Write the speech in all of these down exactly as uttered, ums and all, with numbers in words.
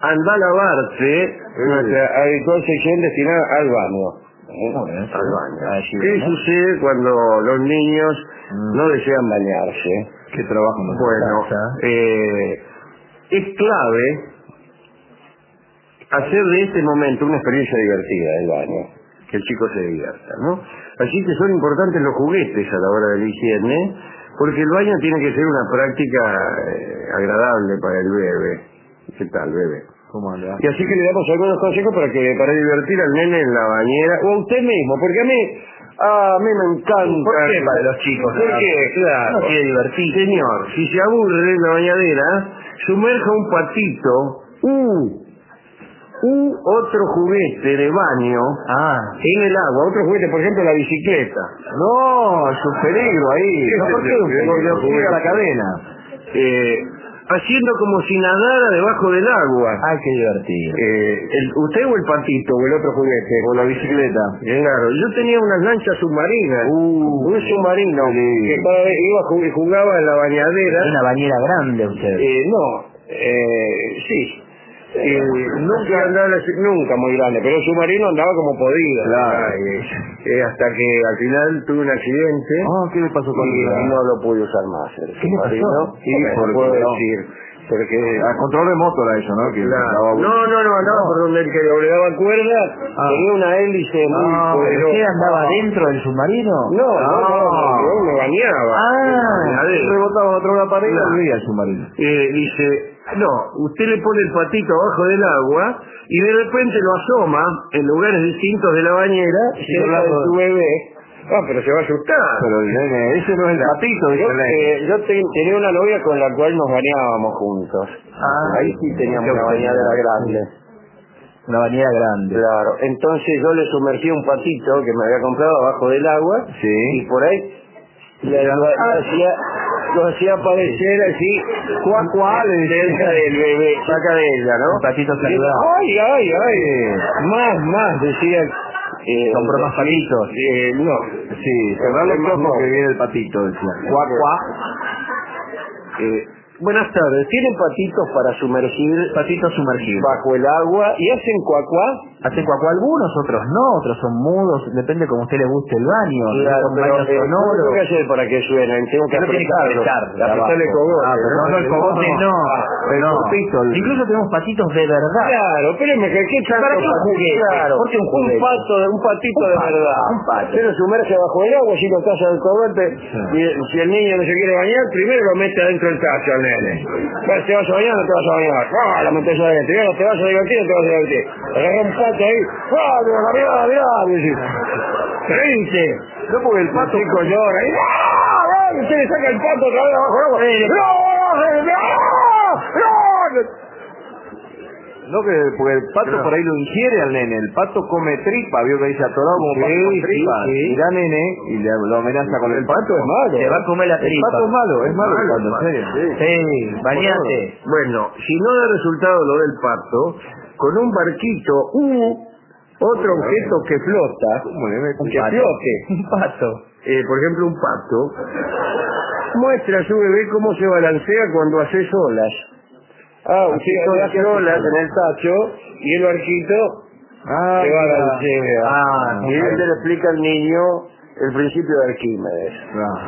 anda a lavarse en nuestra habitual sección destinada al baño. ¿Eh? Muy bien, sí. Al baño. Allí, ¿Qué ¿no? sucede cuando los niños Mm. no desean bañarse? ¿Qué trabajo nos Bueno, pasa? eh, es clave hacer de este momento una experiencia divertida del baño, que el chico se divierta, ¿no? Así que son importantes los juguetes a la hora de la higiene, porque el baño tiene que ser una práctica eh, agradable para el bebé. ¿Qué tal, bebé? ¿Cómo anda? Y así que le damos algunos consejos para que para divertir al nene en la bañera, o a usted mismo, porque a mí, a mí me encanta. ¿Por qué para los chicos? ¿Por qué? Claro. No quiere divertir. Señor, si se aburre en la bañadera, sumerja un patito, uh, u otro juguete de baño Ah. en el agua, otro juguete, por ejemplo la bicicleta. No, es un peligro ahí. ¿Qué No, es ¿por qué? ese? Porque le oxiga la cadena. Eh, haciendo como si nadara debajo del agua. Ay, qué divertido. Eh, el, ¿Usted o el patito o el otro juguete? O la bicicleta. Claro, yo tenía unas lanchas submarinas, Uh, un submarino sí. que cada vez iba y jugaba en la bañadera. Una bañera grande usted. Eh, no, eh, sí. Eh, nunca andaba, nunca muy grande, pero el submarino andaba como podía. Claro. Eh, eh, hasta que al final tuve un accidente. Oh, ¿qué le pasó con Y la... no lo pude usar más el ¿Qué le submarino. pasó? Y Por- no puedo no. decir. Porque... A control remoto era eso, ¿no? Que Claro. estaba- No, no, no, andaba No. por donde el que le daba cuerda, Ah. tenía una hélice muy Ah, ¿pero poderosa. usted andaba dentro del submarino? No, no, no, Ah. yo me bañaba. Ah, Bañadera. rebotaba contra una pared y Claro. volvía el submarino. Eh, dice, no, usted le pone el patito abajo del agua y de repente lo asoma en lugares distintos de la bañera cerca de su bebé. Ah, pero se va a asustar. Pero el nene, ese no es el patito, dice Yo, el nene. eh, yo te- tenía una novia con la cual nos bañábamos juntos. Ah, Ahí sí teníamos qué una bañadera autoridad. grande. Una bañera grande. Claro, entonces yo le sumergí un patito que me había comprado abajo del agua Sí. y por ahí le, lo, lo hacía, lo hacía aparecer así, cuá cuá, le cerca del bebé, saca de ella, ¿no? Un patito Y, saludable. ay, ay, ay, más, más, decía. Eh, Compró más patitos. Eh, no. Sí, cerrar los ojos No. que viene el patito, decía. Cuac, cuac. Eh, buenas tardes, ¿tienen patitos para sumergir Patitos sumergidos. bajo el agua y hacen cuacuá? Hacen cuacuá algunos, otros no, otros son mudos, depende como a usted le guste el baño. Claro, un pero baño eh, sonoro. ¿cómo tengo que hacer para que suenen? Tengo que Usted lo tiene que apretarlo. apretar de Apretarle abajo. cogote. Ah, pero no, no, el cogote no. El no. cortito, el- Incluso tenemos patitos de verdad. Claro, espéreme, que ¿qué tanto ¿Para qué un patito? juguete? Claro, ¿Por qué un un juguete? pato, un patito Un de pato, verdad. un pato. Usted lo sumerge bajo el agua, así lo taza del cogote, y si el niño no se quiere bañar, primero lo mete adentro del tacho al nene. Pues, ¿te vas a bañar o no te vas a bañar? ¡Ah, lo metes adentro! Ya no te vas a divertir o te vas a divertir. Agarra un pato ahí, ¡ah, mirá, mirá, mirá! ¡Triste! No, porque el Pato pato... chico llora, y ¡ah! ¡ah! Usted le saca el pato otra vez abajo el agua. ¡No! ¡No! ¡No! No, que, porque el pato Claro. por ahí lo ingiere al nene. El pato come tripa, vio que dice atorado como Sí, pato con sí, tripa. sí. Mira, nene, y le, lo amenaza con el, El pato es malo. Se va a comer la tripa. El pato es malo, es malo, el pato, en serio. Sí. Sí, bañate. Bueno, si no da resultado lo del pato, con un barquito u otro objeto que flota, Muy bien, que un pato. flote, Un pato. eh, por ejemplo un pato, muestra a su bebé cómo se balancea cuando hace olas. Ah, usted hace olas en el tacho y el barquito Ah, se mira. balancea. Ah, y usted le explica al niño el principio de Arquímedes. Ah.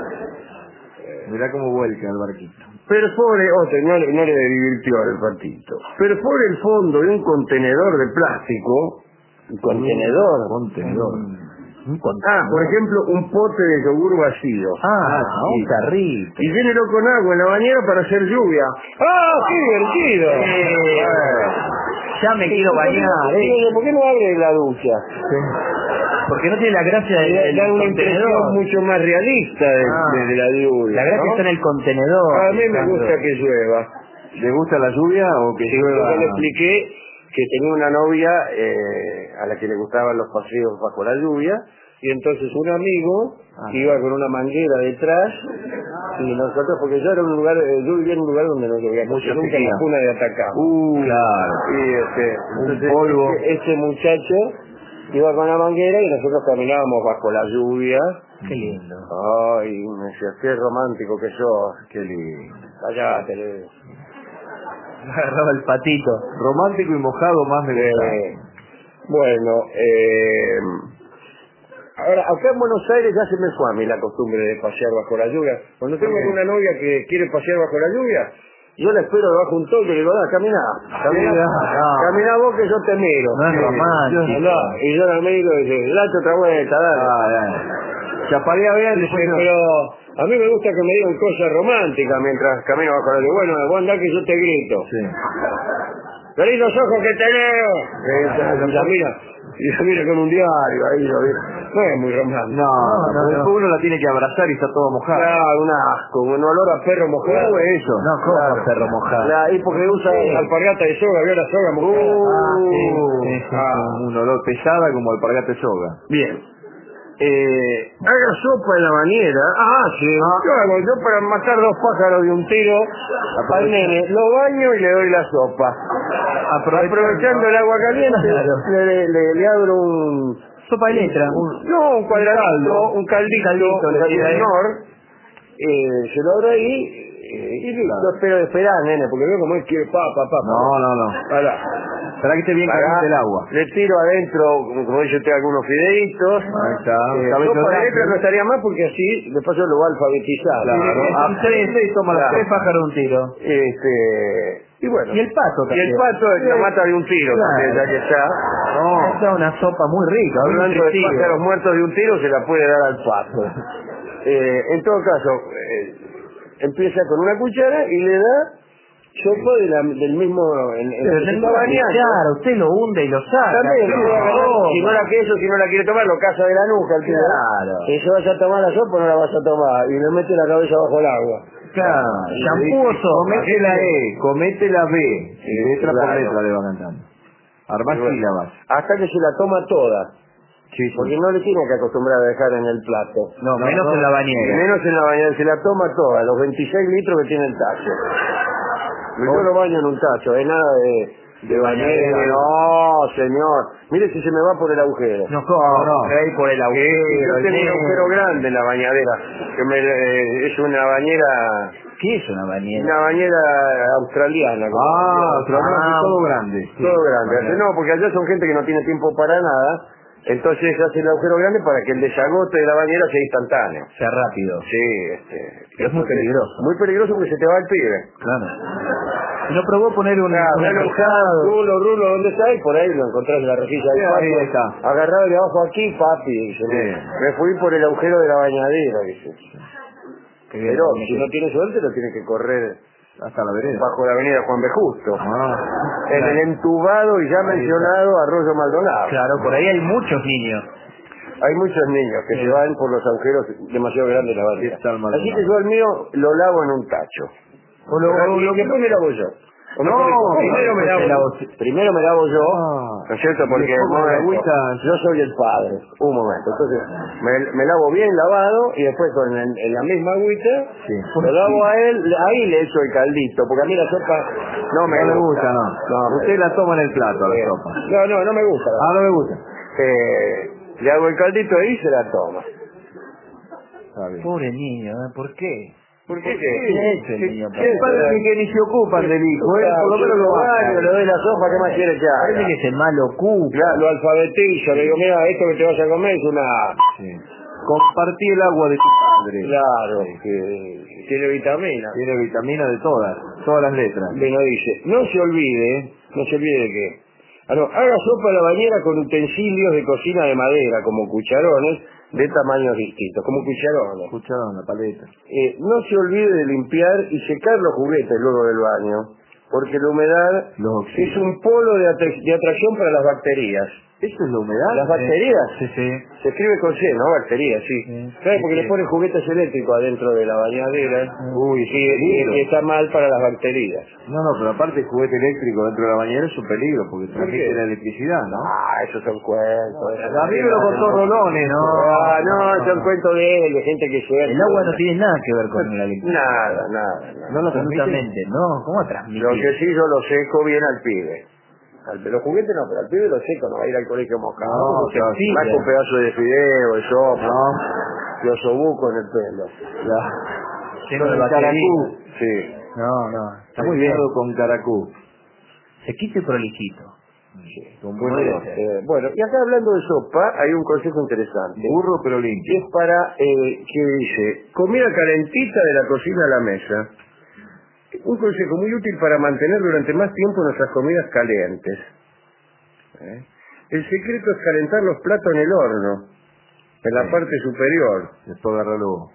Mirá cómo vuelca el barquito. Perfore, otro, no, le- no le divirtió el patito. Perfore el fondo de un contenedor de plástico. ¿Un contenedor? Contenedor. Un Ah, por ejemplo, un pote de yogur vacío. Ah, sí. un carrito. Y llénelo con agua en la bañera para hacer lluvia. ¡Ah, qué divertido! Eh, ya me quiero ¿Por qué bañar, no- eh. ¿Por qué no abre la ducha? Porque no tiene la gracia del, del Da una impresión contenedor. mucho más realista de, Ah. de- de la lluvia. La gracia ¿no? está en el contenedor. A mí me Alejandro. gusta que llueva. ¿Le gusta la lluvia o que Sí, llueva? yo le expliqué que tenía una novia eh, a la que le gustaban los paseos bajo la lluvia, y entonces un amigo Ah. iba con una manguera detrás, y nosotros, porque yo era un lugar, eh, yo vivía en un lugar donde no llovía mucho, Mucha nunca en la sequía. cuna de Atacama. Uh, claro. Y este, Un entonces, polvo. Ese, ese muchacho iba con la manguera y nosotros caminábamos bajo la lluvia. Qué lindo. Ay, me decía, qué romántico que sos. Qué lindo. Callate. le- Agarraba el patito. Romántico y mojado más me gusta. Eh, bueno, eh, ahora, acá en Buenos Aires ya se me fue a mí la costumbre de pasear bajo la lluvia. Cuando tengo Sí. una novia que quiere pasear bajo la lluvia, yo la espero debajo un toque y le digo, ah, camina, camina, Sí, no. camina vos que yo te miro. No es Sí. romántico. Andá, y yo la miro y dice, date otra vuelta, dale. Ah, dale. Chapalea bien, Dice, después no. pero a mí me gusta que me digan cosas románticas mientras camino bajo la lluvia. Bueno, vos andá que yo te grito. Sí. ¡Qué los ojos que te leo! Y la mira, y la mira con un diario ahí, lo mira. No es muy romántico. No, No, no, después no. uno la tiene que abrazar y está todo mojado. Claro, un asco, un olor a perro mojado. ¿Cómo es eso? No, ¿cómo va a ser mojado? La, y porque usa alpargata de soga, vio la soga mojada. Ah, sí, Uh, sí, sí, ah, sí. un olor pesada como alpargata de soga. Bien. Eh, haga sopa en la bañera. Ah, sí. Yo hago, yo para matar dos pájaros de un tiro al nene, lo baño y le doy la sopa. Aprovechando el agua caliente, Claro. le, le, le abro un... Sopa de letra. un- no, un cuadradito, un caldito, Caldito, le un tira ahí. menor, eh, se lo abro ahí eh, y listo. Espero esperar, nene, porque veo como él quiere pa, pa, pa, pa. No, no, no. Ahora, Para que esté bien Pará, caliente el agua. le tiro adentro, como, como dice usted, algunos fideitos. Ahí está. Eh, Cabeza sopa de de letra no estaría mal porque así después yo lo va a alfabetizar. Claro. Ah, Aprende y toma la Claro. Tres pájaros de un tiro. Este, y bueno. Y el pato Y el también. pato la mata de un tiro, Claro. también, ya que está. No. Esta es una sopa muy rica. un Hablando de tiro. pájaros muertos de un tiro, se la puede dar al pato. Eh, en todo caso, eh, empieza con una cuchara y le da sopa de la- del mismo... En, en Pero se tenés está que bañando. echar, usted lo hunde y lo saca. También, sí, lo puede agarrar. no. Si no la queso, si no la quiere tomar, lo caza de la nuca. El tío. Claro. Si se vas a tomar la sopa, no la vas a tomar. Y le mete la cabeza bajo el agua. Claro. Shampoo o sopa. Comete la E, comete la B. Sí, letra por claro. letra le va cantando. Armás Y bueno, sílabas. hasta que se la toma toda. Sí, sí. Porque no le tiene que acostumbrar a dejar en el plato. No, menos en la Y bañera. menos en la bañera. Se la toma toda. Los veintiséis litros que tiene el tacho. Yo lo baño en un tacho. Es nada de... De bañera, no, señor. Mire si se me va por el agujero. No, ¿cómo? no. Ahí por el agujero. Yo tengo un el- agujero grande en la bañadera. Que me, eh, es una bañera... ¿Qué es una bañera? Una bañera australiana. como Ah, decía. australiano, Ah, todo grande. Sí. Todo grande. Bañera. No, porque allá son gente que no tiene tiempo para nada. Entonces hace el agujero grande para que el desagote de la bañera sea instantáneo. Sea rápido. Sí, este... Es muy peligroso. Muy peligroso porque se te va el pibe. Claro. ¿Y no probó poner un, Claro, un bueno, pescado? rulo, rulo, ¿dónde está? Y por ahí lo encontrás en la rejilla del Sí, ahí patio. está. Agarrado de abajo aquí, papi. Dice, Sí. me fui por el agujero de la bañadera, dice. Qué bien, Pero tiene si que- no tiene suerte, lo tiene que correr Hasta la vereda. bajo la avenida Juan B. Justo. Ah, En el entubado y ya mencionado Arroyo Maldonado. Claro, por ahí hay muchos niños. Hay muchos niños que Sí. se van por los agujeros demasiado grandes de la bañera. ¿Qué tal, Maldonado? Así que yo el mío lo lavo en un tacho. O lo- Pero o lo lo- que después me lavo yo. O No, mejor dicho, primero me después lavo te yo. lavo- Primero me lavo yo, Ah. ¿no es cierto? Y Porque después un con la momento, agüita- yo soy el padre. Un momento. Entonces, me, me lavo bien lavado y después con el- en la misma agüita Sí. lo lavo a él, ahí le echo el caldito, porque a mí la sopa no me no le gusta. gusta, no. No, me Usted gusta. la toma en el plato, la Eh, sopa. No, no, no me gusta. Ah, no me gusta. Eh, le hago el caldito ahí y se la toma. Está bien. Pobre niño, ¿eh? ¿Por qué? ¿Por qué? ¿Qué ha hecho el niño? ¿Qué padres que ni se ocupan del hijo? Él por lo menos lo baño, le baña. doy la sopa, ¿qué más quiere que haga? Parece que es el malo cuco. Claro, lo alfabetizo, le digo, mira, esto que te vas a comer es una... Sí. Compartí el agua de tu padre. Claro, que tiene vitamina. Tiene vitamina de todas, todas las letras. Bueno, dice, no se olvide, no se olvide de que... Ah, no, haga sopa a la bañera con utensilios de cocina de madera, como cucharones, de tamaños distintos, como cucharones. Escucharon la paleta. Eh, no se olvide de limpiar y secar los juguetes luego del baño, porque la humedad Los oxida. es un polo de, atra- de atracción para las bacterias. ¿Eso es la humedad? ¿Las bacterias? Sí, sí. Se escribe con C, ¿no? Bacterias, sí. Sí. ¿Sabes? Porque Sí, le ponen juguetes eléctricos adentro de la bañadera. Uy, y, y- y está mal para las bacterias. No, no, pero aparte el juguete eléctrico dentro de la bañera es un peligro porque transmite qué? la electricidad, ¿no? Ah, esos son cuentos. esos A mí me lo son- contó Rolones, ¿no? Ah, no, son cuentos de él, de gente que suelta. El agua no tiene nada que ver con la limpieza. Nada, nada, nada. ¿No lo transmite? Absolutamente, no. ¿Cómo transmite? Lo que sí yo lo seco bien al pibe. Al, los juguetes no, pero al pibe lo seco, no va a ir al colegio mojado. No, porque claro, se marca un pedazo de fideo, de sopa, No. lo sobuco en el pelo. La... Lleno de el bacterias. caracú. Sí. No, no, está Muy muy bien. con caracú. Sequito y prolijito. Sí, con buen Muy bien. olor. Eh, bueno, y acá hablando de sopa, hay un consejo interesante. Burro pero Que limpio. es para, eh, que dice, comida calentita de la cocina a la mesa. Un consejo muy útil para mantener durante más tiempo nuestras comidas calientes. ¿Eh? El secreto es calentar los platos en el horno, en la Sí. parte superior. Después agarrarlo.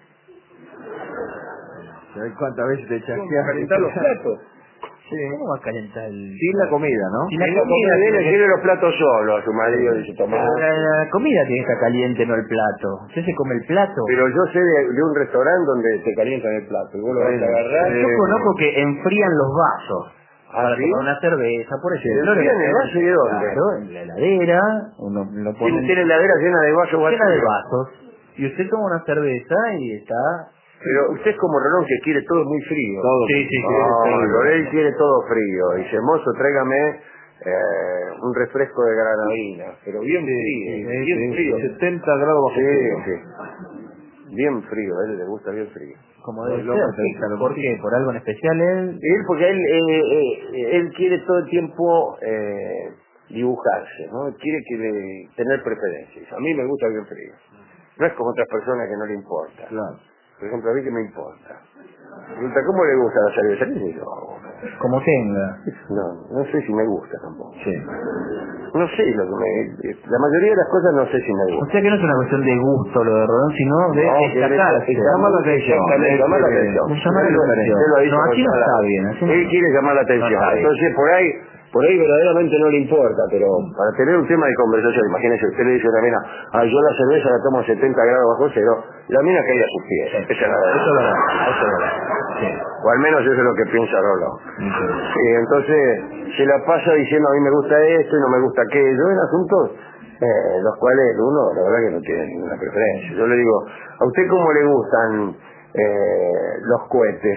¿Sabes cuántas veces te chasqueas? Calentar los platos. Sí. ¿Cómo va a calentar el...? Sin la comida, ¿no? Sin la Y la comida comida viene, tiene que- quiere los platos solos, a su marido dice, toma. Pero la, la comida tiene que estar caliente, no el plato. Usted se come el plato. Pero yo sé de, de un restaurante donde te calientan el plato, y vos lo vas a Bueno, agarrar. Yo conozco que enfrían los vasos. ¿Ah, Para sí? tomar una cerveza, por ejemplo. ¿Enfrían el vaso y de dónde? Claro, en la heladera. Uno lo pone Tiene, tiene heladera llena de vasos llena de vacíos. vasos. Y usted toma una cerveza y está... Pero usted es como Rolón que quiere todo muy frío. Todo. Sí, sí, sí. No, Sí. Lorel quiere todo frío. Dice, mozo, tráigame eh, un refresco de granadina. Pero bien frío, Sí, bien sí, frío. setenta grados bajo Sí, cero. sí. Bien frío, a él le gusta bien frío. Como No, debe el hombre ser. está calentado. ¿Por qué? ¿Por algo en especial él? Y él, porque él, eh, eh, él quiere todo el tiempo eh, dibujarse, ¿no? Él quiere que le- tener preferencias. A mí me gusta bien frío. No es como otras personas que no le importa. Claro. Por ejemplo, a mí que me importa. Pregunta, ¿cómo le gusta la cerveza? ¿Qué sé yo? Como tenga. No, no sé si me gusta tampoco. Sí. No sé lo que me... La mayoría de las cosas no sé si me O gusta. sea que no es una cuestión de gusto lo de Rodón, sino de No, que destacarse. le- llamar la atención. Exactamente, Llamar la eh, atención. llamar la Él lo- atención. él lo ha dicho No, con así no toda la- está bien, así no- Él quiere llamar la atención. No está bien. Entonces, por ahí, por ahí verdaderamente no le importa, pero para tener un tema de conversación, imagínese, usted le dice a una mina, ah, yo la cerveza la tomo a setenta grados bajo cero, la mina cae a sus pies. Esa es la verdad. Eso es verdad, eso es verdad. Sí. O al menos eso es lo que piensa Rolo. Sí, entonces se la pasa diciendo a mí me gusta esto y no me gusta aquello, en asuntos eh, los cuales uno la verdad que no tiene ninguna preferencia. Yo le digo, ¿a usted cómo le gustan eh, los cohetes?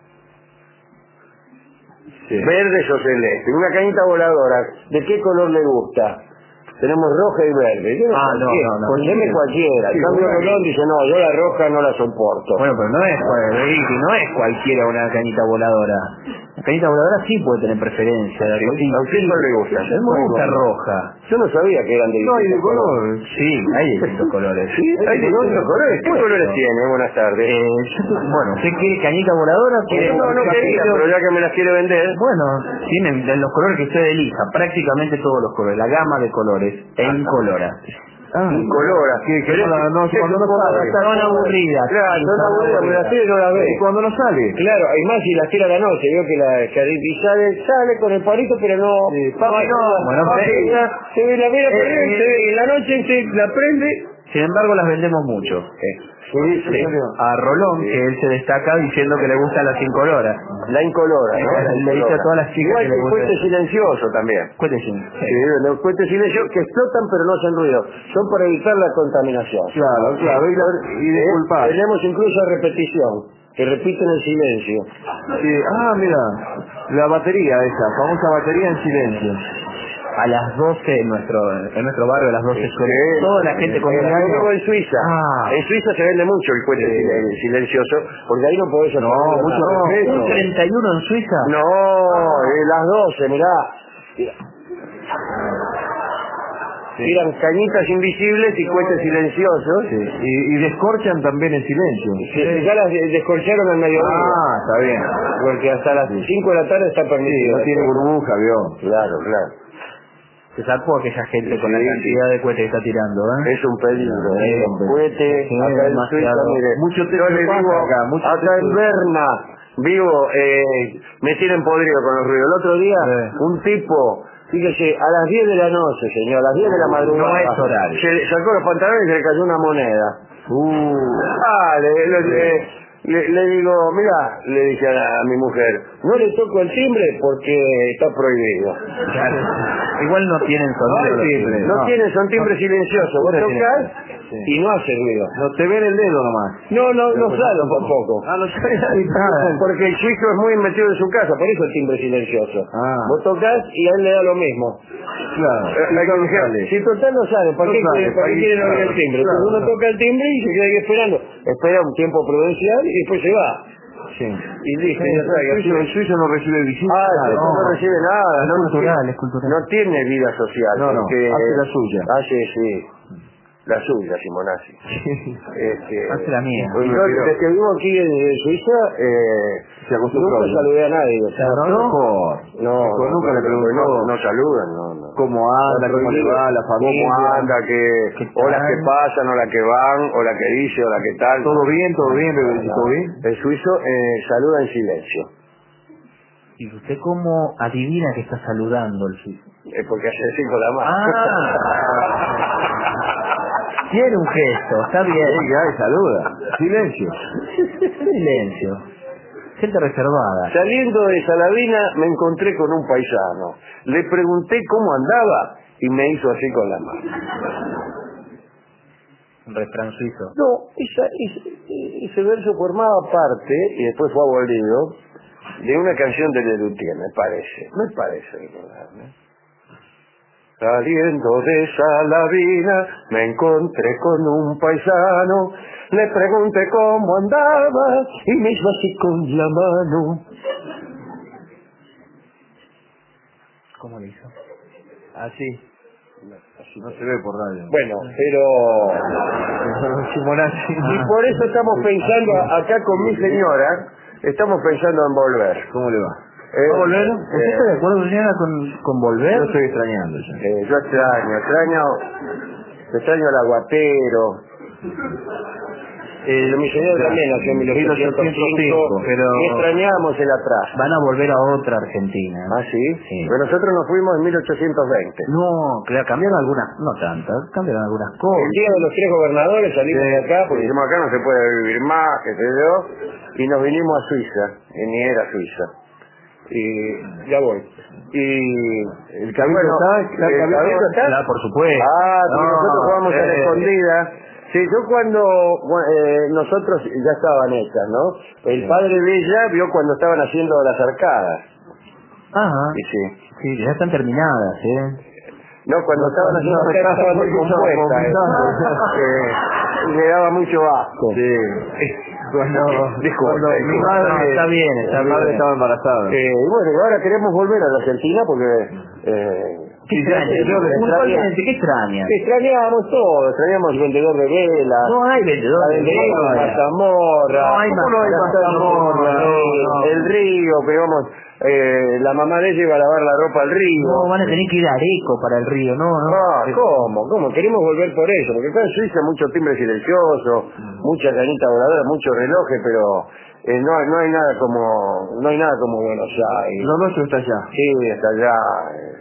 Sí. Verdes o celestes. Una cañita voladora, ¿de qué color le gusta? Tenemos roja y verde. Yo no, Ah, no, cualquiera, no, no. pues deme cualquiera. En Sí, cambio bueno. Rolón dice, no, yo la roja no la soporto. Bueno, pero no es, cual- no es cualquiera una cañita voladora. La cañita voladora sí puede tener preferencia. De Sí, sí, ¿a usted cuál le gusta? A mí me gusta roja. Yo no sabía que eran de No, y de distintos color. colores. Sí, hay distintos colores. Sí, hay distintos colores. ¿Qué Bueno. colores tiene? Buenas tardes. Eh, yo- bueno, ¿usted quiere cañita voladora? ¿Quiere no, no quería, pero ya que me las quiere vender. Bueno, tienen de los colores que usted elija, prácticamente todos los colores, la gama de colores, e incolora. Ah, Incolora. que, que Pero no, la- no, es cuando no un sale. poco- Son aburridas. Claro, Sí, son son aburridas, pero las aburridas. tira y no las ve. Y cuando no sale. Claro, hay más si las tira a la noche, veo que la que y sale, sale con el palito, pero no, Sí, papi, no, bueno, papi, pero- ya, se ve la mira Eh, por ahí, eh, se ve, y en la noche se la prende. Sin embargo, las vendemos mucho. Sí, Sí, a Rolón, Sí. que él se destaca diciendo que le gustan las incoloras. La incolora, ¿no? La Le dice a incolora. todas las chicas Igual que que le el gusta. puente silencioso también. Cuéntese. Sí, los puentes silenciosos que explotan pero no hacen ruido. Son para evitar la contaminación. Claro, claro. Y, la- y Eh, disculpar. Tenemos incluso repetición, que repiten el silencio. Sí. Ah, mira. La batería esa, famosa batería en silencio. A las doce en nuestro, en nuestro barrio, a las doce suele toda la gente con Eh, un yo año. vivo en Suiza. Ah. En Suiza se vende mucho el puente Sí. silen- silencioso, porque ahí no podés hacer No, ruido mucho nada. respeto. ¿Un treinta y uno en Suiza? No, eh, las doce, mirá. Tiran cañitas invisibles y cohetes silenciosos. Sí. Y, y descorchan también en silencio. Se- Ya las de- descorcharon al mediodía. Ah, está bien. Porque hasta las cinco de la tarde está Sí, permitido. no tiene burbuja, vio. Claro, claro. Se zarpó aquella gente con la Sí, cantidad de cohetes que está tirando, ¿eh? Es un peligro, Sí, ¿eh? hombre. Cohete, Sí, acá en Suiza, demasiado. mire. Mucho Yo techo le de paja digo, acá, mucho acá techo en de- Berna, vivo, eh, me tienen podrido con los ruidos. El otro día, Sí. un tipo, fíjese, a las diez de la noche, señor, a las diez de la madrugada. No es horario. Se le sacó los pantalones y se le cayó una moneda. Uh, Ah, le, le, le- le- le digo, mira, le dije a, la- a mi mujer, no le toco el timbre porque está prohibido. Claro. Igual no tienen sonido. los timbre, timbres. No, No. tiene, son timbres silenciosos. Vos No tiene. tocás Sí. y no hace ruido. no te ven el dedo nomás. No, no, no sale tampoco. Ah, no sale nada. Porque el chico es muy metido en su casa, por eso el timbre silencioso. Ah. Vos tocás y a él le da lo mismo. Claro. Eh, hay que decir, si total no sale, ¿para No qué, sale, quiere- ¿para qué ahí, quieren oír claro, el timbre? claro. Entonces uno toca el timbre y se queda ahí esperando. Espera un tiempo prudencial y después se va. Sí. y listo. Sí, ya está, y el, así- suizo, el suizo no recibe visitas. Ah, el suizo no, recibe nada, Es no, no cultural, tiene- es cultural. no tiene vida social. No, no, porque, hace la suya. Hace, sí, la suya, Simonazzi. Este, Hace la mía. y yo, desde que vivo aquí en Suiza, eh, Se acostumbró. nunca saludé a nadie. O sea, No, mejor. no, Mejor, no, nunca le no, preguntó no, no saludan, no, no. cómo anda, Está cómo le prohibido. va, la familia. Cómo anda, que, ¿Qué o las tal? que pasan, o las que van, o la que dice, o la que tal. ¿Todo bien, todo bien, Bebeto? No. ¿Todo bien? El suizo eh, saluda en silencio, ¿Y usted cómo adivina que está saludando el suizo? eh, porque hace así con la mano. Ah. Tiene un gesto, está bien. Sí, que hay, saluda. Silencio. Silencio. Gente reservada. Saliendo de Saladina me encontré con un paisano. Le pregunté cómo andaba y me hizo así con la mano. Un refrán suizo. No, esa, ese, ese verso formaba parte, y después fue abolido, de una canción de Lelutier, me parece. Me parece recordarme. Saliendo de Saladina me encontré con un paisano, le pregunté cómo andaba y me hizo así con la mano. ¿Cómo le hizo? Así. No se ve por radio. Bueno, pero... Simonazzi. Y por eso estamos pensando acá con mi señora, estamos pensando en volver. ¿Cómo le va? Eh, ¿Va a volver? eh, ¿Usted está de acuerdo, señora, con, con volver? Yo estoy extrañando ya. eh, yo extraño, extraño, extraño al aguatero. Eh, mi señor también nació en mil ochocientos cinco, pero y extrañamos el atrás. van a volver a otra Argentina. ¿Ah, sí? Sí. Pero nosotros nos fuimos en mil ochocientos veinte. No, claro, cambiaron algunas, no tantas, cambiaron algunas El cosas. día de los tres gobernadores salimos Sí, de acá, porque sí. dijimos acá no se puede vivir más, qué sé yo, y nos vinimos a Suiza, y ni era Suiza. Y ya voy. Y ¿El cabildo está? ¿Está el ¿el cabildo? cabildo está? Claro, por supuesto. Ah, porque No, nosotros jugamos a la eh. escondida. Sí, yo cuando eh, nosotros ya estaban hechas, ¿no? El Sí. padre de ella vio cuando estaban haciendo las arcadas. Ajá, Y sí. sí, ya están terminadas, ¿eh? No, cuando No, estaban no, haciendo no, las arcadas estaban no, descompuestas. no, eh. Eh, le daba mucho asco. Sí. Cuando, Disculpe, cuando mi disculpe. madre, No, está bien, está mi madre bien. estaba embarazada. Eh, y bueno, y ahora queremos volver a la Argentina porque... Eh, ¿Qué extraña? yo- yo- Puntualmente, ¿qué extraña? extrañamos todo, extrañamos el vendedor de velas, No hay vendedor la de vendedora de velas. mazamorra, No hay ¿cómo no hay mazamorra? mazamorra? No, no. El río, que vamos, eh, la mamá de ella iba a lavar la ropa al río. No, van a tener que ir a Areco para el río, no, no. Ah, ¿cómo? ¿Cómo? Queremos volver por eso, porque acá en Suiza mucho timbre silencioso, mucha canita voladora, muchos relojes, pero eh, no, no hay nada como no hay nada como Buenos Aires. Lo nuestro está allá. Sí, está allá. eh,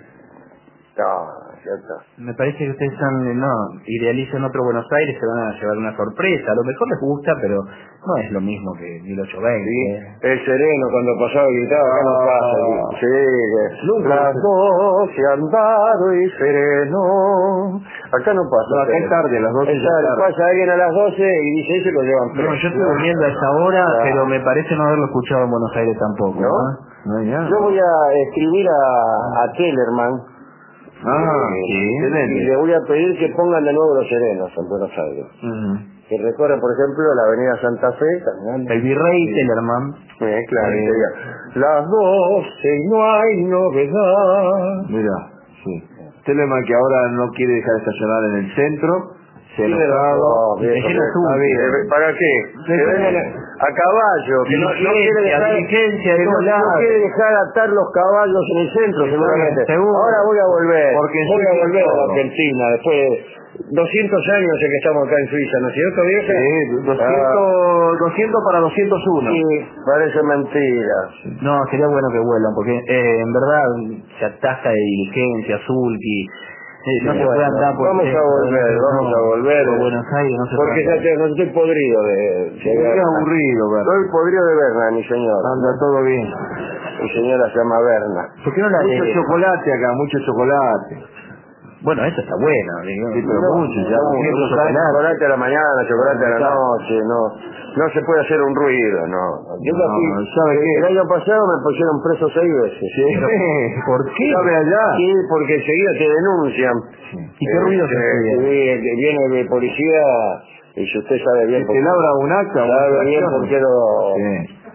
No, ¿cierto? Me parece que ustedes están, no, idealizan otro Buenos Aires, se van a llevar una sorpresa. A lo mejor les gusta, pero no es lo mismo que mil ochocientos veinte. Sí, ¿eh? el sereno cuando pasaba y gritaba, acá no pasa. Ah. Sí, que las doce han dado y sereno. Acá no pasa. No, acá es tarde, a las doce Es ya es tarde, tarde. pasa alguien a las doce y dice eso y lo llevan preso. No, yo estoy durmiendo a esa hora, Claro. pero me parece no haberlo escuchado en Buenos Aires tampoco. ¿No? ¿no? No hay nada. Yo voy a escribir a, a Kellerman Ah, eh, sí, y excelente. le voy a pedir que pongan de nuevo los serenos en Buenos Aires. Ujú. Que recorran, por ejemplo, la avenida Santa Fe, caminando. El virrey Tellerman. Eh, claro, Sí. sería, las doce y no hay novedad. Mira, sí. Telemann que ahora no quiere dejar de estacionar en el centro, se ha Tiene enojado. razón, viejo, Te llena que- tú. está bien. Eh, ¿Para qué? Que Sí. vengan a, a caballo, que no, no quiere Diligencia, dejar, diligencia de que no, todos no lados. quiere dejar atar los caballos en el centro, Está seguramente. bien, seguro. Ahora voy a volver, Porque en voy a Suiza volver a la todo. Argentina, después de doscientos años ya que estamos acá en Suiza, ¿no es cierto, vieja? Sí, doscientos, doscientos para doscientos uno. Sí, parece mentira. No, sería bueno que vuelvan, porque eh, en verdad se atasca de diligencia, Zulki. Eh, no Sí, se puede bueno, andar por vamos el a centro, volver, no, vamos a volver. Por Buenos Aires no se Porque puede ya te, no estoy podrido de, de Qué Berna. aburrido, ¿verdad? Estoy podrido de Berna, mi señora. Anda todo bien. Mi señora se llama Berna. ¿Por qué no la Mucho de- chocolate acá, mucho chocolate. Bueno, eso está bueno, digo. Sí, pero No, mucho, ya no, mucho no, chocolate. chocolate a la mañana, chocolate a la Claro. noche, no. No se puede hacer un ruido, no. Yo No, aquí, ¿sabe qué? el año pasado me pusieron preso seis veces. Sí. ¿Por qué? ¿Sabe allá? Sí, porque enseguida te denuncian. ¿Y qué ruido se Este, hacía? sí, que viene de policía y si usted sabe bien Que te labra un acta, una sabe bien infracción. por qué lo, Sí.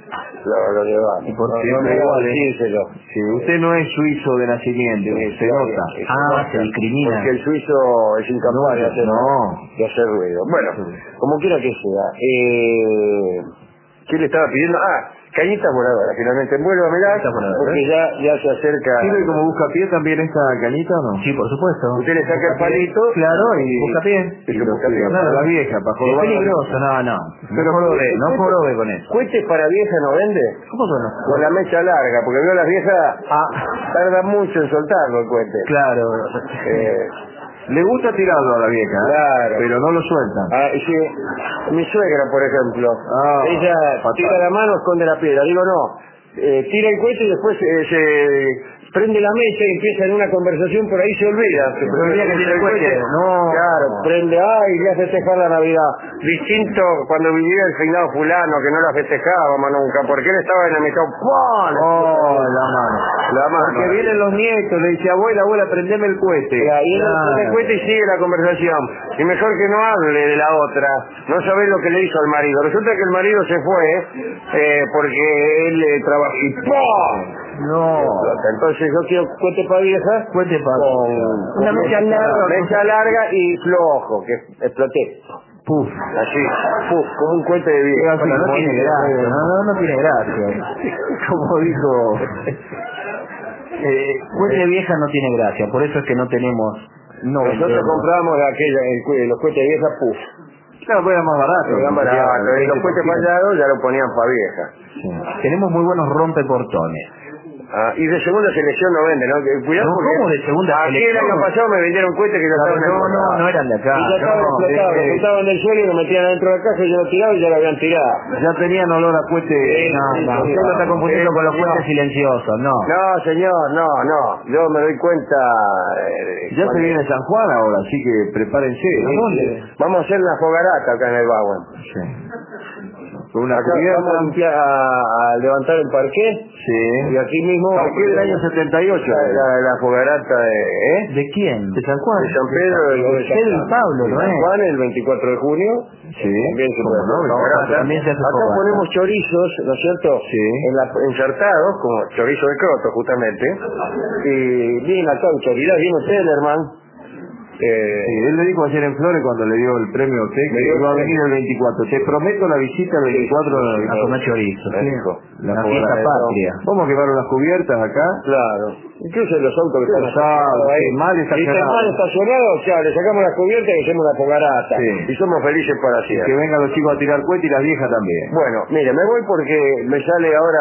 lo, lo llevamos. ¿Y por no, qué? no me Siempre da igual, ¿eh? decírselo. Sí, usted no es suizo de nacimiento, Sí, se nota. sí, Ah, se discrimina. Porque el suizo es incapaz de hacer, No. de hacer ruido. Bueno, como quiera que sea. Eh, ¿Qué le estaba pidiendo? Ah, cañitas voladoras. Finalmente, envuélvamela, Cañitas voladoras, porque ¿eh? ya, ya se acerca. ¿Sirve como buscapié también esta cañita o no? Sí, por supuesto. Usted le saca el palito. Claro, y busca pie. Y Y lo lo busca tira bien. para la vieja, para Es jorobar. peligroso, no, no. Pero no jorobe, no ¿Cohetes- jorobe con eso. ¿Cohetes para vieja no vende? ¿Cómo son los Con la mecha larga, porque veo las viejas Ah, tardan mucho en soltarlo el cohete. claro. Eh, Le gusta tirarlo a la vieja, ¿eh? Claro. Pero no lo sueltan. ah, y sí, mi suegra, por ejemplo, Ah, ella fatal. tira la mano, esconde la piedra. Digo, no, eh, tira el cohete y después eh, se prende la mecha y empieza en una conversación, por ahí se olvida. Se Se olvida que tiene el cohete. No. Claro, prende, ay, ya festejar la Navidad. Distinto cuando vivía el finado fulano, que no la festejábamos nunca, porque él estaba en el mercado. ¡Pum! Oh, la mano. La mano. Porque vienen los nietos, le dice, abuela, abuela, prendeme el cohete. Y ahí él Claro. prende el cohete y sigue la conversación. Y mejor que no hable de la otra. No sabés lo que le hizo al marido. Resulta que el marido se fue eh, porque él eh, trabajó y ¡pum! No. Entonces yo quiero cohete para vieja Cuente para. con Una con mecha larga. mecha larga y flojo, que exploté. Puf. Así, puf, como un cohete de vieja. Así Bueno, no como tiene dice, gracia, eh, no, no, no tiene gracia. Como dijo... Eh, Cuete vieja no tiene gracia, por eso es que no tenemos. No Nosotros vendemos. compramos de aquella, el cue- los cohetes viejas, puf. Claro, pues era más barato. Eran porque baratos, era y los veinte cohetes por ciento. fallados ya lo ponían para vieja. Sí. Tenemos muy buenos rompeportones. Ah, y de segunda selección no venden, ¿no? Que- Cuidado No, porque... ¿cómo de segunda Aquí selección? el año pasado me vendieron cohetes que ya estaban... No, no, no eran de acá. Y ya estaban no, explotados, eh, los juntaban del suelo y lo metían dentro de la caja y yo lo tiraba y ya lo habían tirado. Ya tenían olor a cohete. Sí, No, sí, no, sí, usted lo está confundiendo sí, con los no. puentes silenciosos, no. No, señor, no, no. Yo me doy cuenta... eh, Ya se cuando- viene San Juan ahora, así que prepárense. Sí, ¿no? sí. Vamos a hacer una fogarata acá en el Baguen. Sí. Con una Acá vamos a cubierta. limpiar, a, a levantar el parqué Sí. y aquí mismo... Parqué del año setenta y ocho. La, la, la fogarata de... ¿eh? ¿De quién? De San Juan. De San Pedro y de San Pedro y Pablo, de ¿no San es? Juan el veinticuatro de junio. Sí. También se ¿Cómo puede no? hacer fogarata. También se hace Acá fogata. ponemos chorizos, ¿no es cierto? Sí. En la, ensartados, como chorizo de croto, justamente. Y viene acá autoridad, vino Tellerman. Eh, Sí, él le dijo ayer en Flores cuando le dio el premio a usted Me que dio iba a el venir el veinticuatro. Te prometo la visita el veinticuatro de A comer chorizo. me dijo. La Una fiesta fogata. patria. ¿Cómo quemaron las cubiertas acá? Claro. Incluso los autos que están Los autos, ahí. sí, mal Si estacionados. están mal estacionados, o sea, le sacamos las cubiertas y hacemos una fogarata. Sí. Y somos felices para Que siempre. vengan los chicos a tirar cohete y las viejas también. Bueno, mire, me voy porque me sale ahora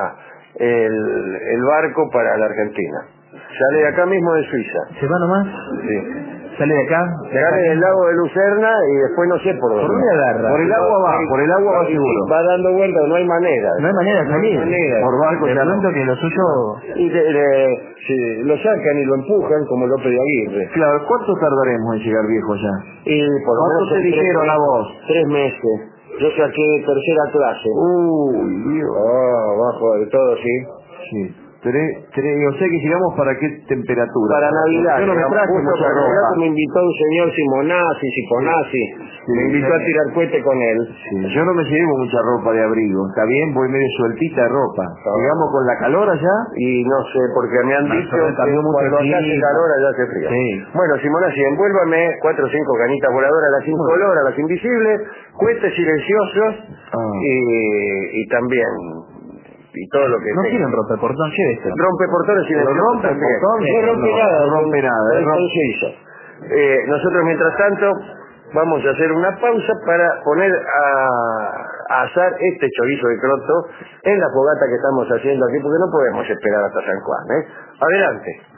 el, el barco para la Argentina. Sale de acá mismo de Suiza. ¿Se va nomás? Sí. ¿Sale de acá? Sale del lago de Lucerna y después no sé por dónde. ¿Por dónde agarra? Por el agua va, por el agua va Y- y seguro. Va dando vueltas, no hay manera. No hay manera de salir. manera. Por barco Te ya no. cuento que lo suyo. Y de- de- sí, lo sacan y lo empujan como López de Aguirre. Claro, ¿cuánto tardaremos en llegar viejo ya? Y por lo ¿Cuánto menos te en tres dijeron a meses- vos? Tres meses. Yo saqué tercera clase. Uy, Dios. Oh, bajo de todo, sí. Sí. Tres, tres, o sea que llegamos para qué temperatura. Para Navidad. Yo no me digamos, traje justo mucha para Navidad ropa. que me invitó un señor Simonazzi, Sifonazzi. me invitó a tirar cohete con él. Sí, yo no me llevo mucha ropa de abrigo. Está bien, voy medio sueltita de ropa. Llegamos con la calor allá. Y no sé, porque me han No, dicho pero que cambió mucho cuando el acá hace clima. calor, allá hace frío. Sí. Bueno, Simonazzi, envuélvame cuatro o cinco canitas voladoras, las incoloras, las invisibles, cohetes silenciosos Ah. y, y también... y todo lo que No tenga. quieren rompeportón, llévese. Rompe portones y Pero rompe portones, no rompe no, nada, no rompe nada, es es rom- con Suiza. Eh, nosotros mientras tanto vamos a hacer una pausa para poner a, a asar este chorizo de croto en la fogata que estamos haciendo aquí porque no podemos esperar hasta San Juan, ¿eh? Adelante.